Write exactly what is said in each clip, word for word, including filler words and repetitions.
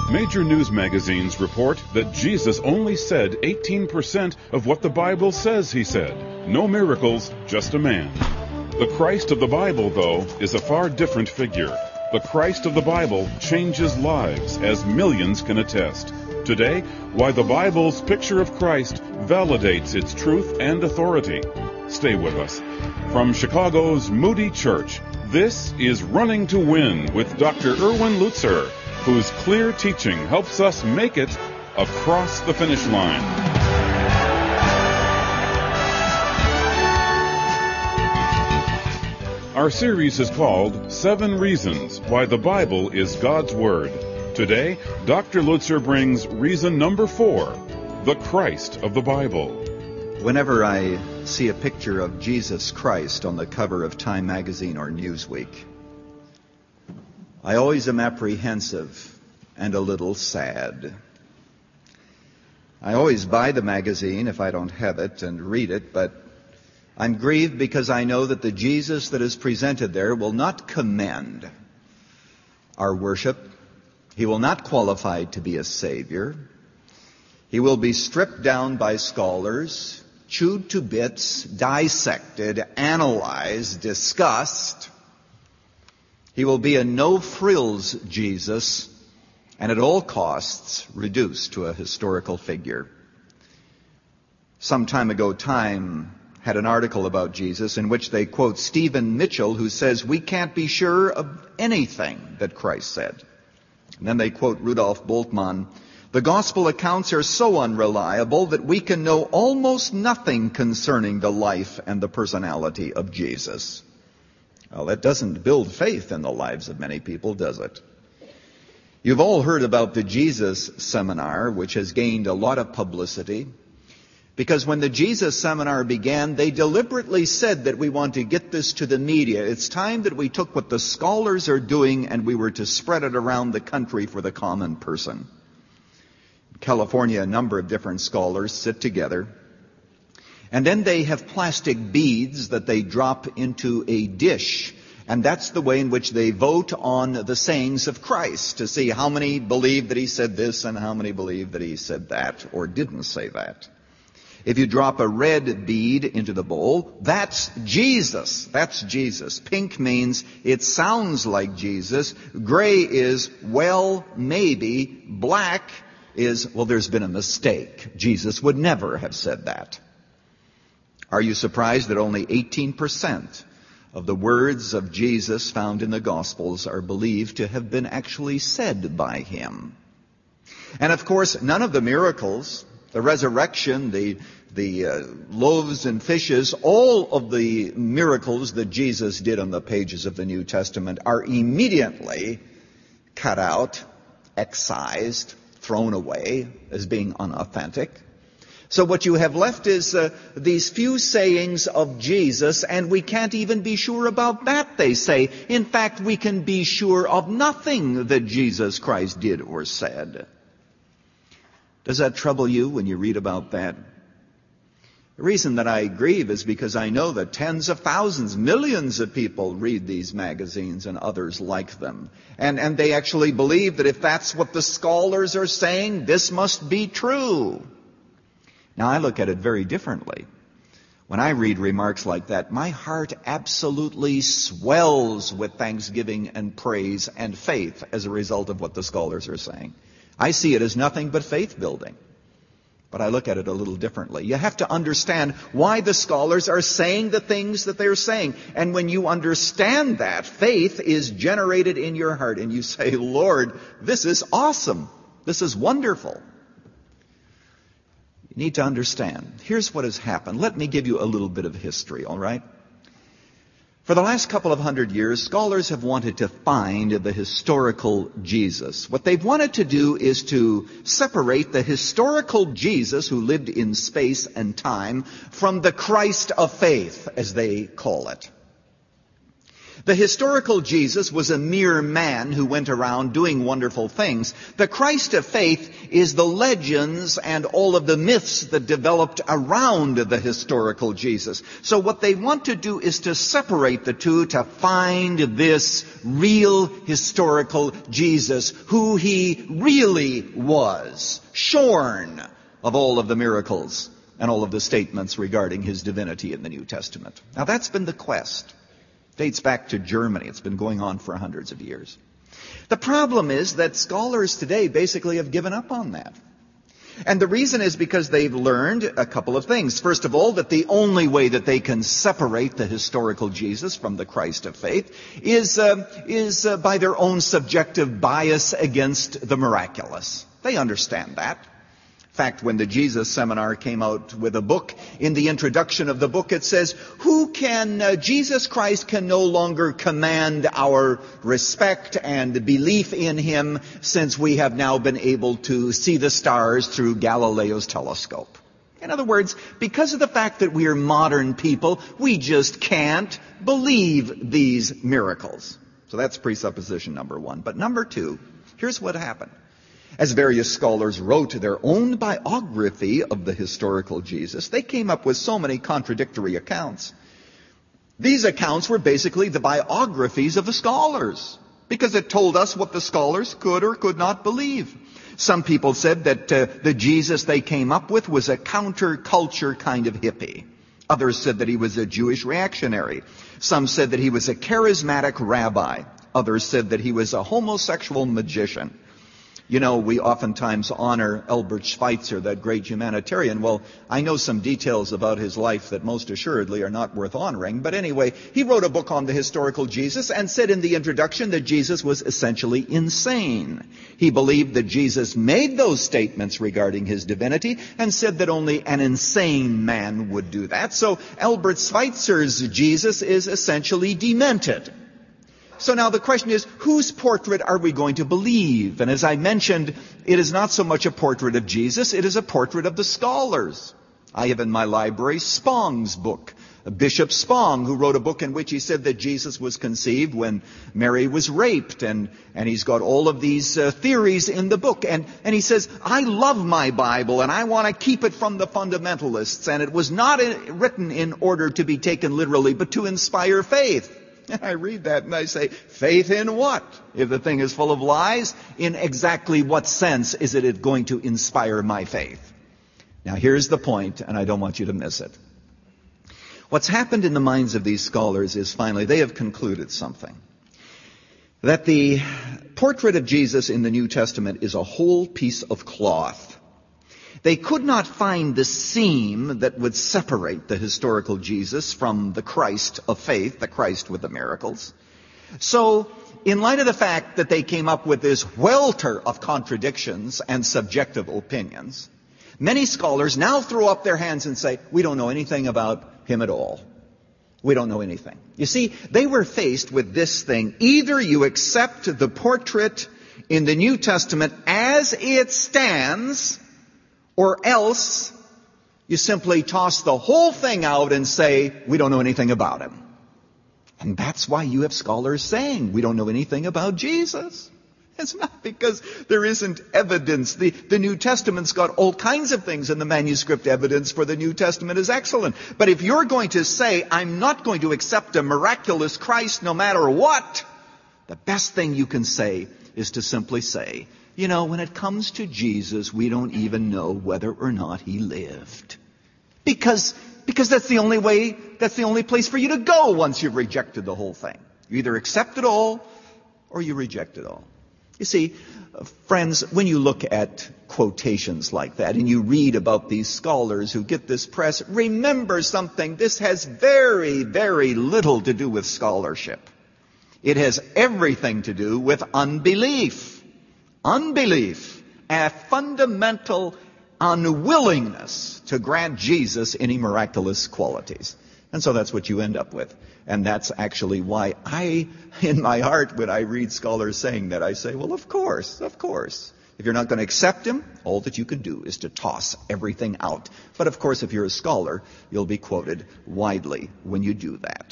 Major news magazines report that Jesus only said eighteen percent of what the Bible says he said. No miracles, just a man. The Christ of the Bible, though, is a far different figure. The Christ of the Bible changes lives, as millions can attest. Today, why the Bible's picture of Christ validates its truth and authority. Stay with us. From Chicago's Moody Church, this is Running to Win with Doctor Erwin Lutzer, whose clear teaching helps us make it across the finish line. Our series is called Seven Reasons Why the Bible is God's Word. Today, Doctor Lutzer brings reason number four, the Christ of the Bible. Whenever I see a picture of Jesus Christ on the cover of Time magazine or Newsweek, I always am apprehensive and a little sad. I always buy the magazine if I don't have it and read it, but I'm grieved because I know that the Jesus that is presented there will not commend our worship. He will not qualify to be a Savior. He will be stripped down by scholars, chewed to bits, dissected, analyzed, discussed. He will be a no-frills Jesus, and at all costs reduced to a historical figure. Some time ago, Time had an article about Jesus in which they quote Stephen Mitchell, who says, "We can't be sure of anything that Christ said." And then they quote Rudolf Bultmann, "The gospel accounts are so unreliable that we can know almost nothing concerning the life and the personality of Jesus." Well, that doesn't build faith in the lives of many people, does it? You've all heard about the Jesus Seminar, which has gained a lot of publicity, because when the Jesus Seminar began, they deliberately said that we want to get this to the media. It's time that we took what the scholars are doing and we were to spread it around the country for the common person. In California, a number of different scholars sit together, and then they have plastic beads that they drop into a dish. And that's the way in which they vote on the sayings of Christ, to see how many believe that he said this and how many believe that he said that or didn't say that. If you drop a red bead into the bowl, that's Jesus. That's Jesus. Pink means it sounds like Jesus. Gray is, well, maybe. Black is, well, there's been a mistake. Jesus would never have said that. Are you surprised that only eighteen percent of the words of Jesus found in the Gospels are believed to have been actually said by him? And of course, none of the miracles, the resurrection, the the uh, loaves and fishes, all of the miracles that Jesus did on the pages of the New Testament are immediately cut out, excised, thrown away as being unauthentic. So what you have left is uh, these few sayings of Jesus, and we can't even be sure about that, they say. In fact, we can be sure of nothing that Jesus Christ did or said. Does that trouble you when you read about that? The reason that I grieve is because I know that tens of thousands, millions of people read these magazines and others like them. And, and they actually believe that if that's what the scholars are saying, this must be true. Now, I look at it very differently. When I read remarks like that, my heart absolutely swells with thanksgiving and praise and faith as a result of what the scholars are saying. I see it as nothing but faith building. But I look at it a little differently. You have to understand why the scholars are saying the things that they're saying. And when you understand that, faith is generated in your heart. And you say, Lord, this is awesome. This is wonderful. You need to understand. Here's what has happened. Let me give you a little bit of history, all right? For the last couple of hundred years, scholars have wanted to find the historical Jesus. What they've wanted to do is to separate the historical Jesus who lived in space and time from the Christ of faith, as they call it. The historical Jesus was a mere man who went around doing wonderful things. The Christ of faith is the legends and all of the myths that developed around the historical Jesus. So what they want to do is to separate the two, to find this real historical Jesus, who he really was, shorn of all of the miracles and all of the statements regarding his divinity in the New Testament. Now that's been the quest. Dates back to Germany. It's been going on for hundreds of years. The problem is that scholars today basically have given up on that. And the reason is because they've learned a couple of things. First of all, that the only way that they can separate the historical Jesus from the Christ of faith is, uh, is uh, by their own subjective bias against the miraculous. They understand that. In fact, when the Jesus Seminar came out with a book, in the introduction of the book it says, who can, uh, Jesus Christ can no longer command our respect and belief in him since we have now been able to see the stars through Galileo's telescope. In other words, because of the fact that we are modern people, we just can't believe these miracles. So that's presupposition number one. But number two, here's what happened. As various scholars wrote their own biography of the historical Jesus, they came up with so many contradictory accounts. These accounts were basically the biographies of the scholars, because it told us what the scholars could or could not believe. Some people said that uh, the Jesus they came up with was a counterculture kind of hippie. Others said that he was a Jewish reactionary. Some said that he was a charismatic rabbi. Others said that he was a homosexual magician. You know, we oftentimes honor Albert Schweitzer, that great humanitarian. Well, I know some details about his life that most assuredly are not worth honoring. But anyway, he wrote a book on the historical Jesus and said in the introduction that Jesus was essentially insane. He believed that Jesus made those statements regarding his divinity and said that only an insane man would do that. So Albert Schweitzer's Jesus is essentially demented. So now the question is, whose portrait are we going to believe? And as I mentioned, it is not so much a portrait of Jesus, it is a portrait of the scholars. I have in my library Spong's book, Bishop Spong, who wrote a book in which he said that Jesus was conceived when Mary was raped. And, and he's got all of these uh, theories in the book. And, and he says, I love my Bible and I want to keep it from the fundamentalists. And it was not in, written in order to be taken literally, but to inspire faith. And I read that and I say, faith in what? If the thing is full of lies, in exactly what sense is it going to inspire my faith? Now here's the point, and I don't want you to miss it. What's happened in the minds of these scholars is finally they have concluded something. That the portrait of Jesus in the New Testament is a whole piece of cloth. They could not find the seam that would separate the historical Jesus from the Christ of faith, the Christ with the miracles. So, in light of the fact that they came up with this welter of contradictions and subjective opinions, many scholars now throw up their hands and say, we don't know anything about him at all. We don't know anything. You see, they were faced with this thing. Either you accept the portrait in the New Testament as it stands, or else you simply toss the whole thing out and say, we don't know anything about him. And that's why you have scholars saying, we don't know anything about Jesus. It's not because there isn't evidence. The, the New Testament's got all kinds of things, and the manuscript evidence for the New Testament is excellent. But if you're going to say, I'm not going to accept a miraculous Christ no matter what, the best thing you can say is to simply say, you know, when it comes to Jesus, we don't even know whether or not he lived. Because, because that's the only way, that's the only place for you to go once you've rejected the whole thing. You either accept it all or you reject it all. You see, friends, when you look at quotations like that and you read about these scholars who get this press, remember something. This has very, very little to do with scholarship. It has everything to do with unbelief. Unbelief, a fundamental unwillingness to grant Jesus any miraculous qualities. And so that's what you end up with. And that's actually why I, in my heart, when I read scholars saying that, I say, well, of course, of course. If you're not going to accept him, all that you can do is to toss everything out. But of course, if you're a scholar, you'll be quoted widely when you do that.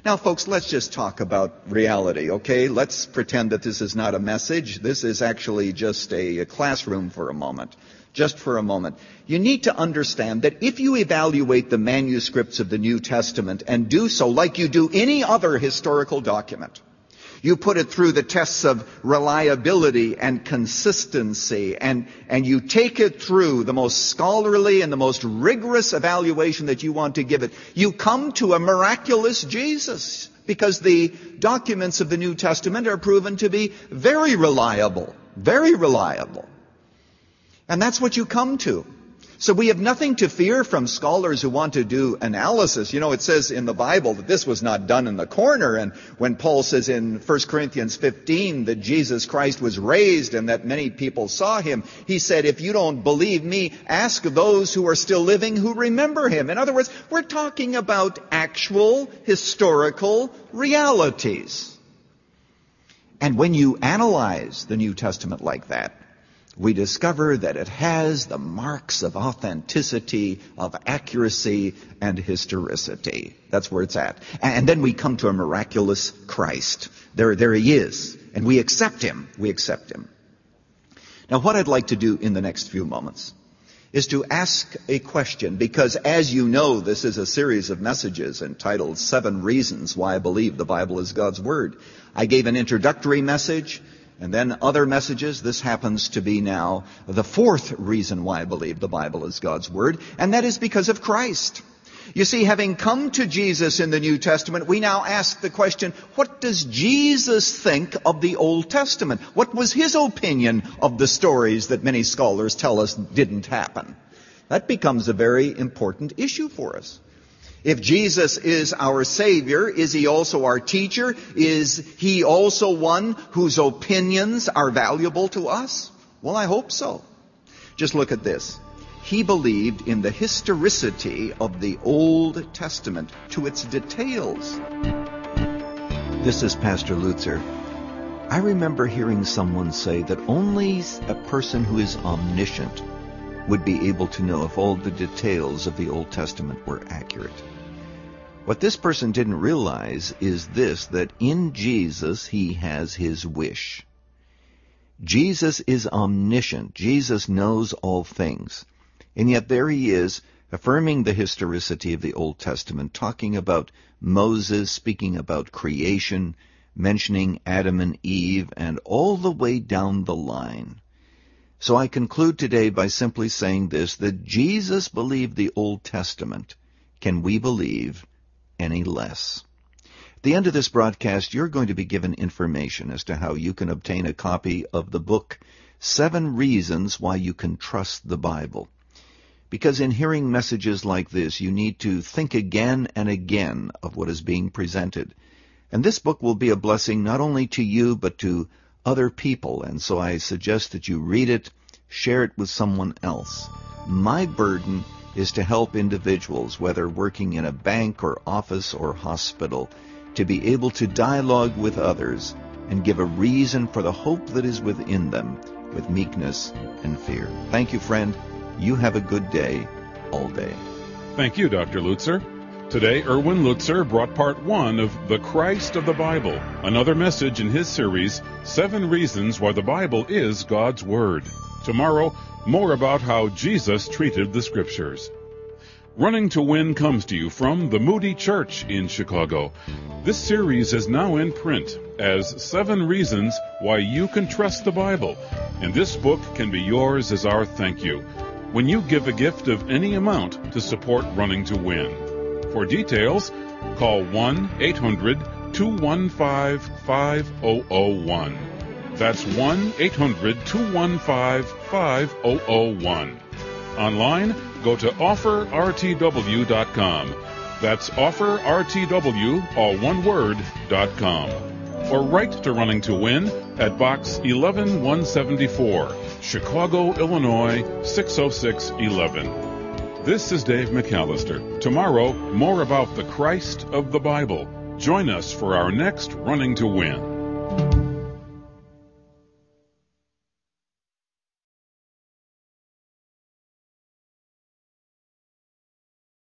Now, folks, let's just talk about reality, okay? Let's pretend that this is not a message. This is actually just a, a classroom for a moment. Just for a moment. You need to understand that if you evaluate the manuscripts of the New Testament and do so like you do any other historical document, you put it through the tests of reliability and consistency, and, and you take it through the most scholarly and the most rigorous evaluation that you want to give it, you come to a miraculous Jesus, because the documents of the New Testament are proven to be very reliable, very reliable. And that's what you come to. So we have nothing to fear from scholars who want to do analysis. You know, it says in the Bible that this was not done in the corner. And when Paul says in First Corinthians fifteen that Jesus Christ was raised and that many people saw him, he said, if you don't believe me, ask those who are still living who remember him. In other words, we're talking about actual historical realities. And when you analyze the New Testament like that, we discover that it has the marks of authenticity, of accuracy, and historicity. That's where it's at. And then we come to a miraculous Christ. There, there he is. And we accept him. We accept him. Now, what I'd like to do in the next few moments is to ask a question, because as you know, this is a series of messages entitled Seven Reasons Why I Believe the Bible is God's Word. I gave an introductory message, and then other messages. This happens to be now the fourth reason why I believe the Bible is God's Word, and that is because of Christ. You see, having come to Jesus in the New Testament, we now ask the question, what does Jesus think of the Old Testament? What was his opinion of the stories that many scholars tell us didn't happen? That becomes a very important issue for us. If Jesus is our Savior, is he also our teacher? Is he also one whose opinions are valuable to us? Well, I hope so. Just look at this. He believed in the historicity of the Old Testament to its details. This is Pastor Lutzer. I remember hearing someone say that only a person who is omniscient would be able to know if all the details of the Old Testament were accurate. What this person didn't realize is this, that in Jesus he has his wish. Jesus is omniscient. Jesus knows all things. And yet there he is, affirming the historicity of the Old Testament, talking about Moses, speaking about creation, mentioning Adam and Eve, and all the way down the line. So I conclude today by simply saying this, that Jesus believed the Old Testament. Can we believe any less? At the end of this broadcast, you're going to be given information as to how you can obtain a copy of the book, Seven Reasons Why You Can Trust the Bible. Because in hearing messages like this, you need to think again and again of what is being presented. And this book will be a blessing not only to you, but to other people. And so I suggest that you read it, share it with someone else. My burden is to help individuals, whether working in a bank or office or hospital, to be able to dialogue with others and give a reason for the hope that is within them with meekness and fear. Thank you, friend. You have a good day all day. Thank you, Doctor Lutzer. Today, Erwin Lutzer brought part one of The Christ of the Bible, another message in his series, Seven Reasons Why the Bible is God's Word. Tomorrow, more about how Jesus treated the Scriptures. Running to Win comes to you from the Moody Church in Chicago. This series is now in print as Seven Reasons Why You Can Trust the Bible, and this book can be yours as our thank you when you give a gift of any amount to support Running to Win. For details, call one eight hundred two one five five zero zero one. That's one eight hundred two one five five zero zero one. Online, go to offer r t w dot com. That's offer r t w, all one word, dot com. Or write to Running to Win at Box eleven one seventy-four, Chicago, Illinois six oh six one one. This is Dave McAllister. Tomorrow, more about the Christ of the Bible. Join us for our next Running to Win.